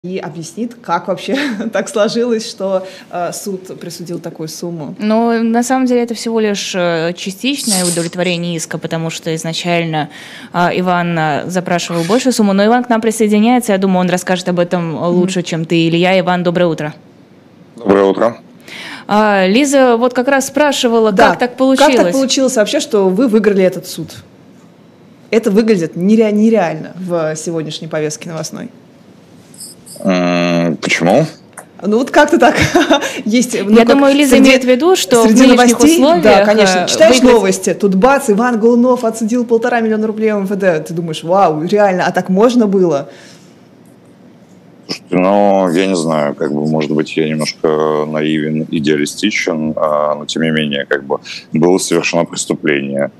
и объяснит, как вообще так сложилось, что суд присудил такую сумму. Но на самом деле это всего лишь частичное удовлетворение иска, потому что изначально Иван запрашивал большую сумму, но Иван к нам присоединяется, я думаю, он расскажет об этом лучше, чем ты или я. Иван, доброе утро. Доброе утро. Лиза вот как раз спрашивала, да, как так получилось? Как так получилось вообще, что вы выиграли этот суд? Это выглядит нереально в сегодняшней повестке новостной. Почему? Ну вот как-то так есть. Я думаю, Лиза имеет в виду, что среди в новостей, условиях... Да, конечно. Читаешь новости, тут бац, Иван Голунов отсудил 1,5 миллиона рублей МВД. Ты думаешь, вау, реально, а так можно было? Слушайте, я не знаю, может быть, я немножко наивен, идеалистичен, но тем не менее, было совершено преступление.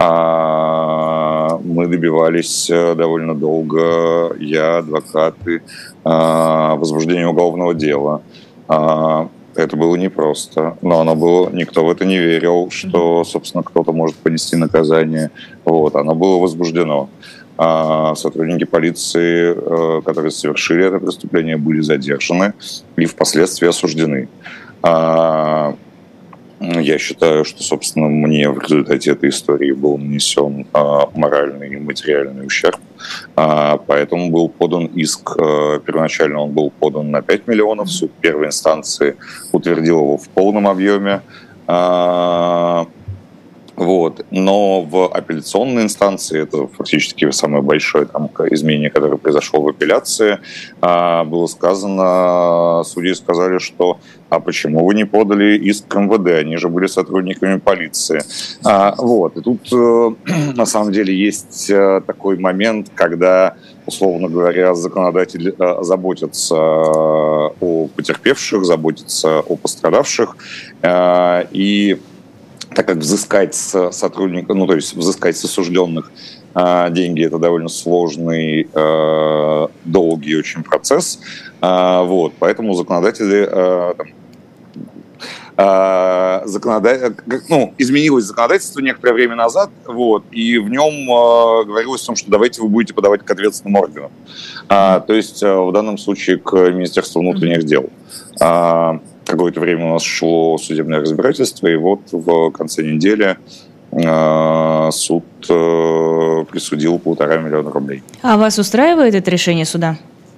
Мы добивались довольно долго, я, адвокаты, возбуждения уголовного дела. Это было непросто, но оно было, никто в это не верил, что, собственно, кто-то может понести наказание. Оно было возбуждено. Сотрудники полиции, которые совершили это преступление, были задержаны и впоследствии осуждены. Я считаю, что, собственно, мне в результате этой истории был нанесен моральный и материальный ущерб, поэтому был подан иск. Первоначально он был подан на 5 миллионов, суд первой инстанции утвердил его в полном объеме. Но в апелляционной инстанции, это фактически самое большое изменение, которое произошло в апелляции, было сказано, судьи сказали, что а почему вы не подали иск к МВД, они же были сотрудниками полиции. И тут на самом деле есть такой момент, когда, условно говоря, законодатель заботится о потерпевших, заботится о пострадавших, и так как взыскать с сотрудников, взыскать с осужденных деньги – это довольно сложный, долгий очень процесс. Поэтому законодатели изменилось законодательство некоторое время назад, и в нем говорилось о том, что давайте вы будете подавать к ответственным органам. То есть в данном случае к Министерству внутренних дел. Какое-то время у нас шло судебное разбирательство, и в конце недели суд присудил 1,5 миллиона рублей. А вас устраивает это решение суда?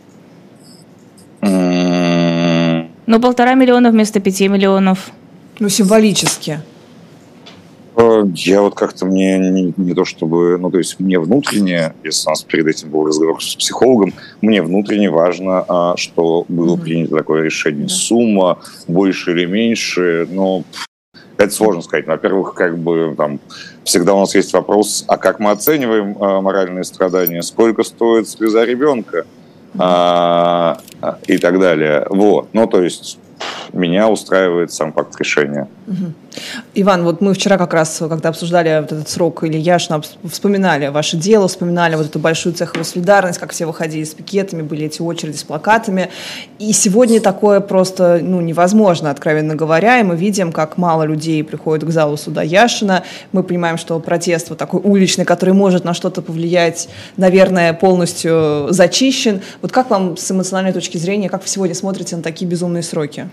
1,5 миллиона вместо 5 миллионов. Символически. Я мне не то чтобы, мне внутренне, если у нас перед этим был разговор с психологом, мне внутренне важно, что было принято такое решение. Сумма больше или меньше, это сложно сказать. Во-первых, всегда у нас есть вопрос, а как мы оцениваем моральные страдания, сколько стоит слеза ребенка и так далее. Меня устраивает сам факт решения. Иван, мы вчера как раз, когда обсуждали этот срок Ильи Яшина, вспоминали ваше дело, вспоминали эту большую цеховую солидарность, как все выходили с пикетами, были эти очереди с плакатами. И сегодня такое просто невозможно, откровенно говоря. И мы видим, как мало людей приходит к залу суда Яшина. Мы понимаем, что протест такой уличный, который может на что-то повлиять, наверное, полностью зачищен. Как вам с эмоциональной точки зрения, как вы сегодня смотрите на такие безумные сроки?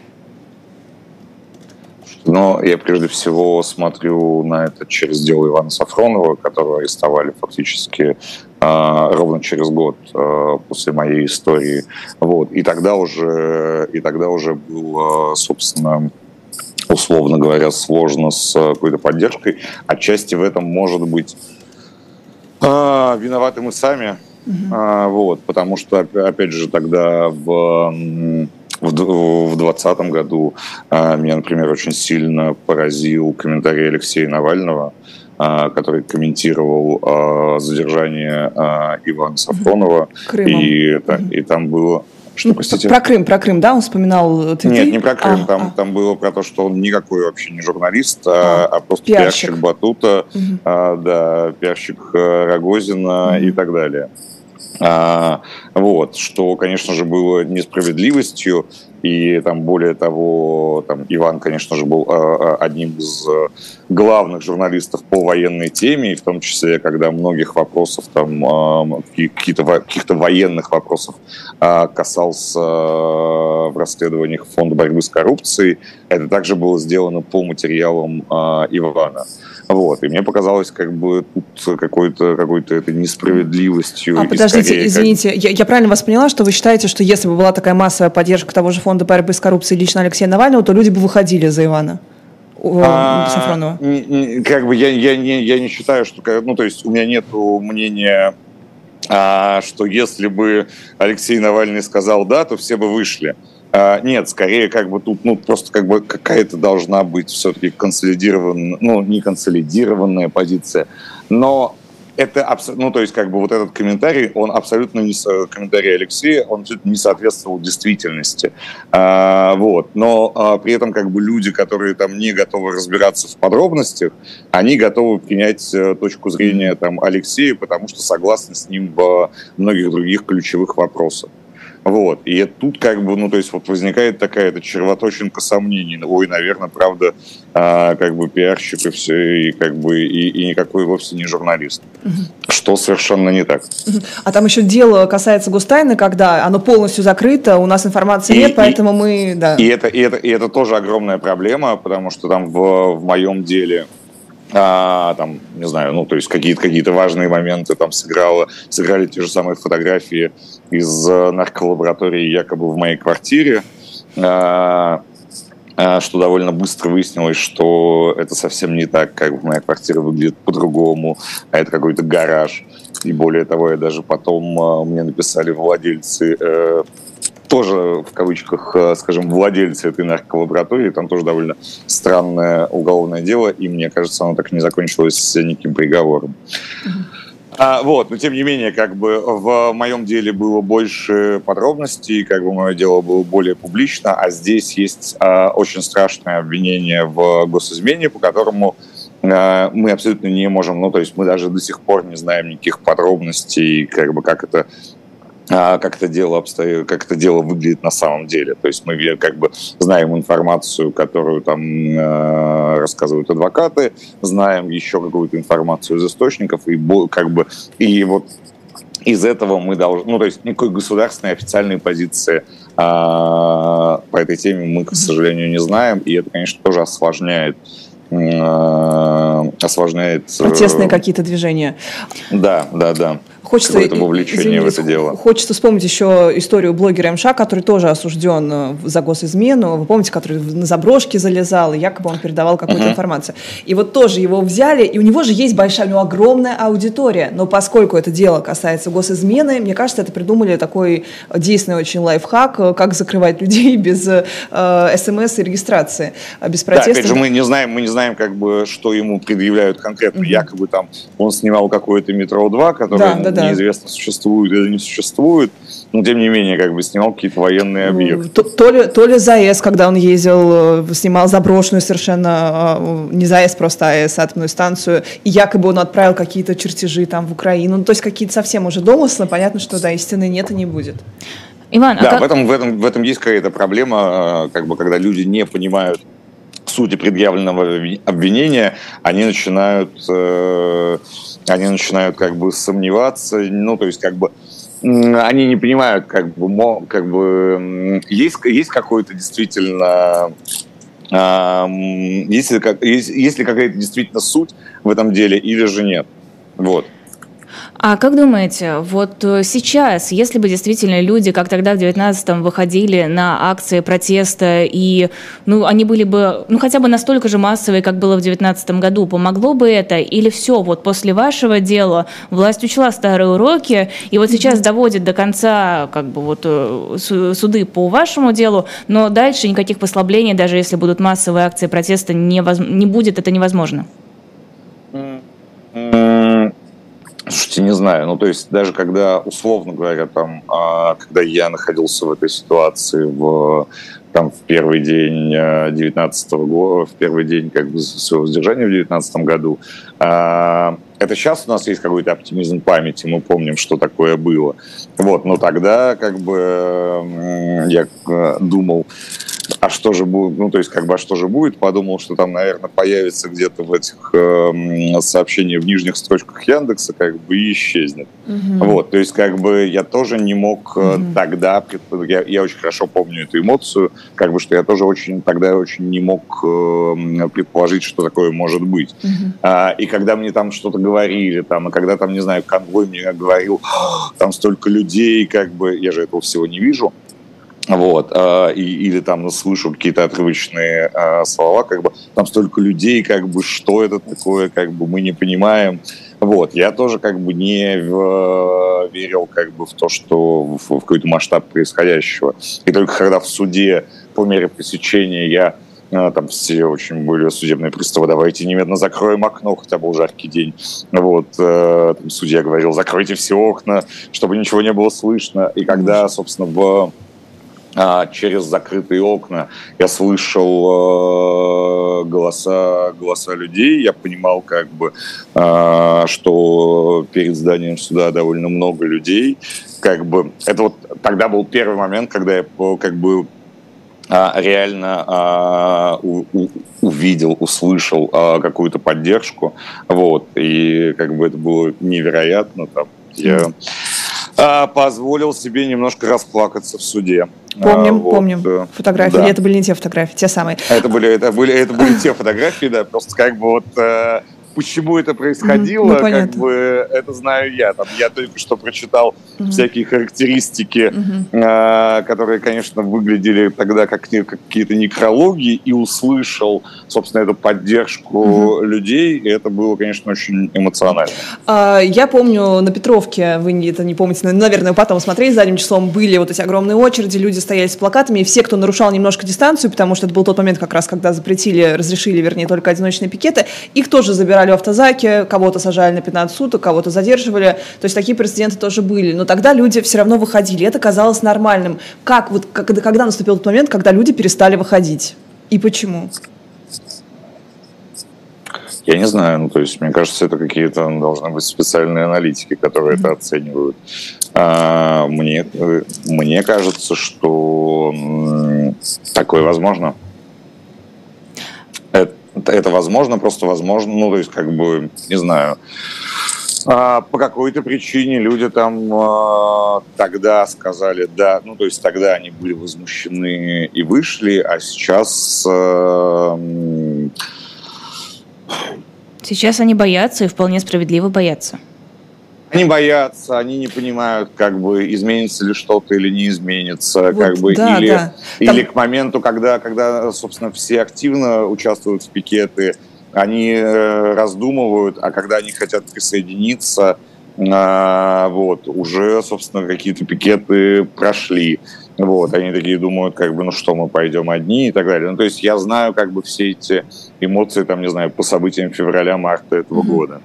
Я прежде всего смотрю на это через дело Ивана Сафронова, которого арестовали фактически ровно через год после моей истории. И тогда уже было, собственно, условно говоря, сложно с какой-то поддержкой. Отчасти в этом, может быть, виноваты мы сами. Потому что, опять же, тогда в 2020 году меня, например, очень сильно поразил комментарий Алексея Навального, который комментировал задержание Ивана Сафронова. И там было... Что, простите? Про Крым, да? Он вспоминал твиты? Нет, не про Крым. Там было про то, что он никакой вообще не журналист, а просто пиарщик Батута, пиарщик Рогозина и так далее. Вот, что, конечно же, было несправедливостью, и там, более того, там, Иван, конечно же, был одним из главных журналистов по военной теме, и в том числе, когда многих вопросов, там, каких-то военных вопросов касался в расследованиях Фонда борьбы с коррупцией, это также было сделано по материалам Ивана. Вот. И мне показалось, как бы тут какой-то этой несправедливостью. Подождите, извините, я правильно вас поняла, что вы считаете, что если бы была такая массовая поддержка того же Фонда борьбы с коррупцией лично Алексея Навального, то люди бы выходили за Ивана Сафронова? Как бы я не считаю, что... Ну, то есть у меня нет мнения, что если бы Алексей Навальный сказал «да», то все бы вышли. Нет, скорее как бы тут просто как бы какая-то должна быть все-таки консолидированная, не консолидированная позиция, но это то есть как бы вот этот комментарий, он абсолютно не комментарий Алексея, он абсолютно не соответствовал действительности, вот. Но при этом как бы люди, которые там не готовы разбираться в подробностях, они готовы принять точку зрения там Алексея, потому что согласны с ним в многих других ключевых вопросах. Вот. И тут как бы, то есть вот возникает такая червоточинка сомнений. Ой, наверное, правда, как бы пиарщик и все, и как бы и никакой вовсе не журналист. Что совершенно не так. А там еще дело касается гостайны, когда оно полностью закрыто, у нас информации нет, поэтому мы... Да. И это тоже огромная проблема, потому что там в моем деле... там, не знаю, то есть какие-то важные моменты там сыграли те же самые фотографии из нарколаборатории якобы в моей квартире, что довольно быстро выяснилось, что это совсем не так, как бы моя квартира выглядит по-другому, а это какой-то гараж. И более того, я даже потом мне написали владельцы, тоже в кавычках, скажем, владельцы этой нарколаборатории, там тоже довольно странное уголовное дело, и мне кажется, оно так и не закончилось никаким приговором. Вот, но тем не менее, как бы в моем деле было больше подробностей, как бы мое дело было более публично, а здесь есть очень страшное обвинение в госизмене, по которому мы абсолютно не можем, то есть мы даже до сих пор не знаем никаких подробностей, как бы как это дело обстоит, как это дело выглядит на самом деле. То есть мы как бы знаем информацию, которую там рассказывают адвокаты, знаем еще какую-то информацию из источников, и вот из этого мы должны, то есть никакой государственной официальной позиции по этой теме мы, к сожалению, не знаем, и это, конечно, тоже осложняет протестные какие-то движения. Да. Хочется, вовлечение в это дело. Хочется вспомнить еще историю блогера МШ, который тоже осужден за госизмену. Вы помните, который на заброшки залезал, и якобы он передавал какую-то информацию. И вот тоже его взяли, и у него же есть у него огромная аудитория. Но поскольку это дело касается госизмены, мне кажется, это придумали такой действенный очень лайфхак, как закрывать людей без СМС и регистрации, без протеста. Да, опять же, мы не знаем, как бы, что ему предъявляют конкретно. Якобы там он снимал какое-то метро 2, которое неизвестно, существует или не существует, но тем не менее, как бы снимал какие-то военные объекты. То ли ЗАЭС, когда он ездил, снимал заброшенную совершенно, не ЗАЭС, просто АЭС, атомную станцию, и якобы он отправил какие-то чертежи там в Украину. То есть какие-то совсем уже домыслы, понятно, что истины нет и не будет. Иван, в этом есть какая-то проблема, как бы, когда люди не понимают сути предъявленного обвинения, они начинают как бы сомневаться, то есть как бы они не понимают, как бы есть какой-то действительно есть ли какая-то действительно суть в этом деле или же нет. Вот. А как думаете, вот сейчас, если бы действительно люди, как тогда в 19-м, выходили на акции протеста, и они были бы хотя бы настолько же массовые, как было в 19-м году, помогло бы это? Или все, вот после вашего дела власть учла старые уроки, и вот сейчас доводит до конца как бы вот суды по вашему делу, но дальше никаких послаблений, даже если будут массовые акции протеста, не будет, это невозможно? Слушайте, не знаю. То есть даже когда, условно говоря, когда я находился в этой ситуации в первый день 19-го года, в первый день как бы своего содержания в 19-м году, это сейчас у нас есть какой-то оптимизм памяти, мы помним, что такое было. Вот, но тогда как бы я думал, а что же будет, ну, то есть, как бы, а что же будет, подумал, что там, наверное, появится где-то в этих сообщениях в нижних строчках Яндекса, как бы, и исчезнет. Вот, то есть, как бы, я тоже не мог тогда, я очень хорошо помню эту эмоцию, как бы, что я тоже тогда очень не мог предположить, что такое может быть. И когда мне там что-то говорили, там, и когда там, не знаю, конвой мне говорил, там столько людей, как бы, я же этого всего не вижу, вот, или там слышу какие-то отрывочные слова, как бы, там столько людей, как бы, что это такое, как бы, мы не понимаем. Вот, я тоже, как бы, не верил, как бы, в то, что в какой-то масштаб происходящего. И только когда в суде по мере пресечения там все очень были судебные приставы, давайте немедленно закроем окно, хотя был жаркий день. Вот, там судья говорил, закройте все окна, чтобы ничего не было слышно. И когда, собственно, через закрытые окна я слышал голоса людей, я понимал, как бы, что перед зданием суда довольно много людей. Как бы, это вот тогда был первый момент, когда я, как бы, реально увидел, услышал какую-то поддержку. Вот, и как бы это было невероятно. Там, я позволил себе немножко расплакаться в суде. Помним фотографии. Да. Или это были не те фотографии, те самые. Это были те фотографии, да, просто как бы вот почему это происходило, как бы это знаю я. Там, я только что прочитал всякие характеристики, которые, конечно, выглядели тогда как какие-то некрологии, и услышал, собственно, эту поддержку людей, и это было, конечно, очень эмоционально. Я помню, на Петровке, вы это не помните, но, наверное, потом смотрели, задним числом были вот эти огромные очереди, люди стояли с плакатами, и все, кто нарушал немножко дистанцию, потому что это был тот момент как раз, когда разрешили, вернее, только одиночные пикеты, их тоже забирали в автозаке, кого-то сажали на 15 суток, кого-то задерживали. То есть такие прецеденты тоже были. Но тогда люди все равно выходили. Это казалось нормальным. Когда наступил тот момент, когда люди перестали выходить? И почему? Я не знаю. Ну, то есть, мне кажется, это какие-то должны быть специальные аналитики, которые это оценивают. Мне кажется, что такое возможно. Это возможно, просто возможно, ну, то есть, как бы, не знаю, по какой-то причине люди там тогда сказали да, ну, то есть, тогда они были возмущены и вышли, а сейчас... Сейчас они боятся и вполне справедливо боятся. Они боятся, они не понимают, как бы, изменится ли что-то или не изменится, вот, как бы, да, или к моменту, когда, собственно, все активно участвуют в пикеты, они раздумывают, а когда они хотят присоединиться, вот, уже, собственно, какие-то пикеты прошли. Вот, они такие думают, как бы, ну что, мы пойдем одни и так далее. Ну, то есть я знаю, как бы, все эти эмоции, там, не знаю, по событиям февраля-марта этого года.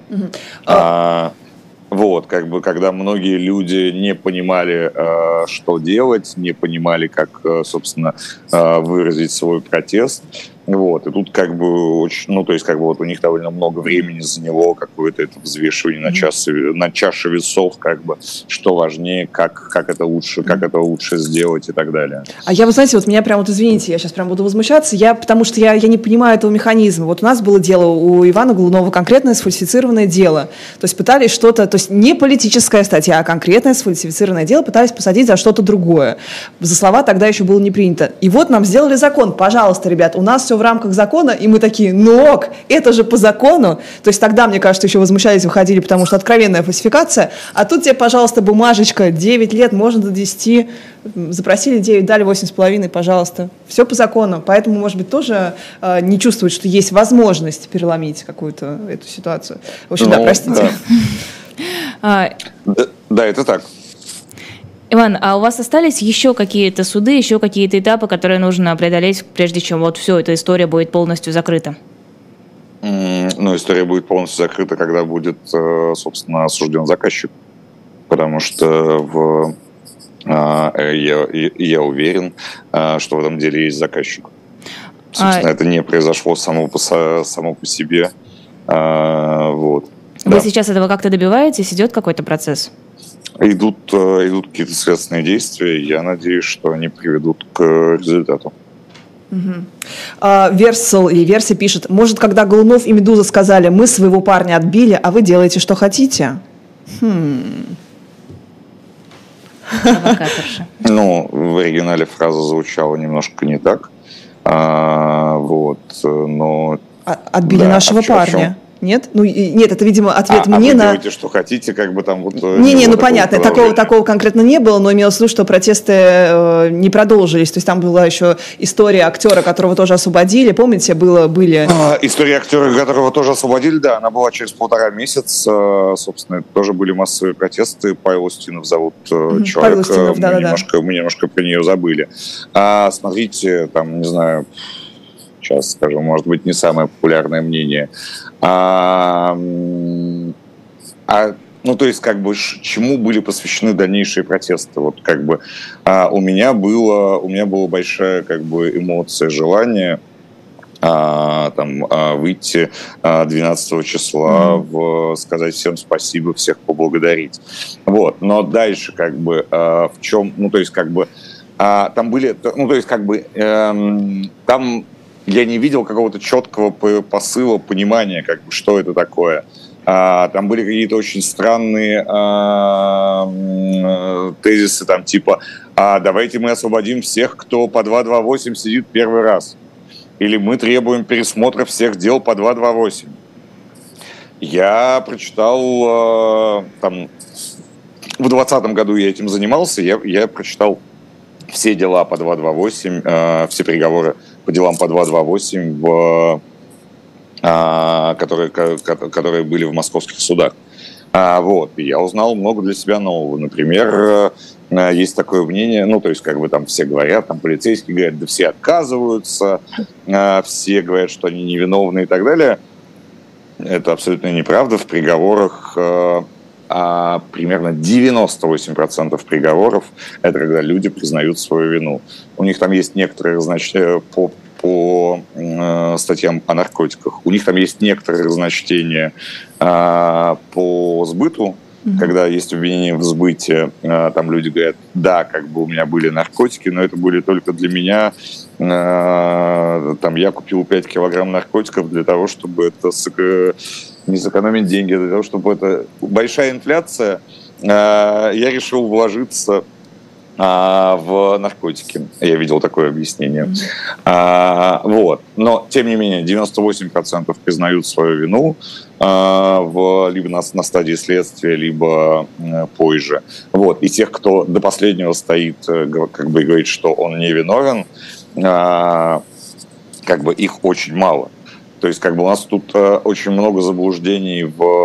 Вот, как бы, когда многие люди не понимали, что делать, не понимали, как, собственно, выразить свой протест. Вот, и тут, как бы, очень, ну, то есть, как бы, вот у них довольно много времени заняло какое-то это взвешивание на чаше весов, как бы, что важнее, как это лучше сделать и так далее. А вы знаете, вот меня прям, вот извините, я сейчас прям буду возмущаться, потому что я не понимаю этого механизма. Вот у нас было дело у Ивана Голунова, конкретное сфальсифицированное дело. То есть пытались что-то, то есть не политическая статья, а конкретное сфальсифицированное дело пытались посадить за что-то другое. За слова тогда еще было не принято. И вот нам сделали закон. Пожалуйста, ребят, у нас все в рамках закона, и мы такие, ну ок, это же по закону. То есть тогда, мне кажется, еще возмущались, выходили, потому что откровенная фальсификация. А тут тебе, пожалуйста, бумажечка, 9 лет, можно до 10, запросили 9, дали 8,5, пожалуйста. Все по закону. Поэтому, может быть, тоже не чувствуют, что есть возможность переломить какую-то эту ситуацию. В общем, да, простите. Да, это так. Иван, а у вас остались еще какие-то суды, еще какие-то этапы, которые нужно преодолеть, прежде чем вот все, эта история будет полностью закрыта? Ну, история будет полностью закрыта, когда будет, собственно, осужден заказчик. Потому что я уверен, что в этом деле есть заказчик. Собственно, это не произошло само по себе. Вот. Вы сейчас этого как-то добиваетесь? Идет какой-то процесс? Идут какие-то следственные действия. Я надеюсь, что они приведут к результату. Версия пишет: может, когда Голунов и Медуза сказали: мы своего парня отбили, а вы делаете, что хотите? Ну, в оригинале фраза звучала немножко не так. Но... Отбили нашего парня. Нет? Ну, нет, это, видимо, ответ мне вы на... делаете, что хотите, как бы там вот... Ну понятно, такого конкретно не было, но имелось в виду, что протесты не продолжились. То есть там была еще история актера, которого тоже освободили. Помните, были... История актера, которого тоже освободили, да, она была через 1,5 месяца. Собственно, это тоже были массовые протесты. Павел Устинов зовут человек. Павел Устинов, Мы немножко про нее забыли. Смотрите, там, не знаю... Сейчас скажу, может быть, не самое популярное мнение. Ну, то есть, как бы, чему были посвящены дальнейшие протесты? Вот, как бы, у меня была большая, как бы, эмоция, желание выйти 12 числа, сказать всем спасибо, всех поблагодарить. Вот. Но дальше, как бы, в чем, ну, то есть, как бы, там были, ну, то есть, как бы, там я не видел какого-то четкого посыла, понимания, как бы, что это такое. Там были какие-то очень странные тезисы, там, типа, давайте мы освободим всех, кто по 228 сидит первый раз. Или мы требуем пересмотра всех дел по 228. Я прочитал, там, в 2020 году я этим занимался, я прочитал все дела по 228, все переговоры по делам по 228, которые были в московских судах. Вот. И я узнал много для себя нового. Например, есть такое мнение, ну, то есть, как бы там все говорят, там полицейские говорят, да все отказываются, все говорят, что они невиновны и так далее. Это абсолютно неправда. В приговорах примерно 98% приговоров – это когда люди признают свою вину. У них там есть некоторые, значит, по статьям о наркотиках, у них там есть некоторые разночтения по сбыту, когда есть обвинение в сбыте, там люди говорят, да, как бы у меня были наркотики, но это были только для меня. Там я купил 5 килограмм наркотиков для того, чтобы это не сэкономить деньги, для того, чтобы это... Большая инфляция, я решил вложиться в наркотики. Я видел такое объяснение. Вот. Но, тем не менее, 98% признают свою вину либо на стадии следствия, либо позже. Вот. И тех, кто до последнего стоит, как бы говорит, что он не виновен, как бы их очень мало. То есть, как бы у нас тут очень много заблуждений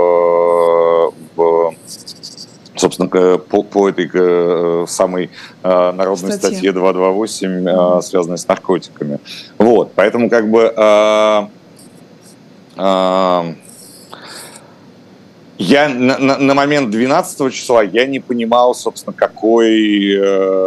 собственно, по этой самой народной статье 228, связанной с наркотиками. Вот, поэтому как бы я на момент 12 числа я не понимал, собственно, какой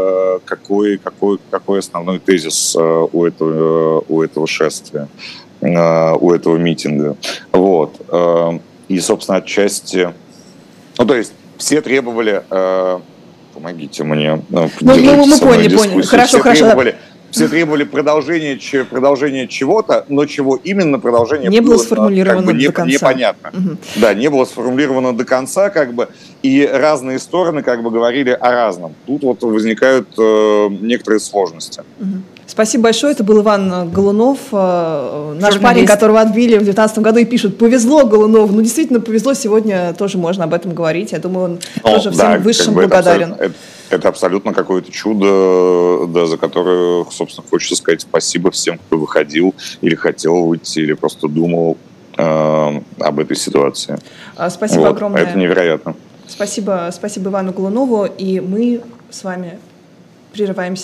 основной тезис у этого шествия, у этого митинга. Вот. И, собственно, отчасти... Ну, то есть, все требовали... помогите мне. Мы поняли. Хорошо. Все требовали продолжения чего-то, но чего именно продолжение не было сформулировано как бы до конца. Непонятно. Да, не было сформулировано до конца, как бы, и разные стороны как бы говорили о разном. Тут вот возникают некоторые сложности. Спасибо большое. Это был Иван Голунов, наш парень, которого отбили в 2019 году, и пишут: повезло Голунову. Ну, действительно, повезло. Сегодня тоже можно об этом говорить. Я думаю, он тоже всем высшим благодарен. Это абсолютно какое-то чудо, да, за которое, собственно, хочется сказать спасибо всем, кто выходил или хотел выйти, или просто думал об этой ситуации. Спасибо огромное. Это невероятно. Спасибо Ивану Голунову. И мы с вами прерываемся.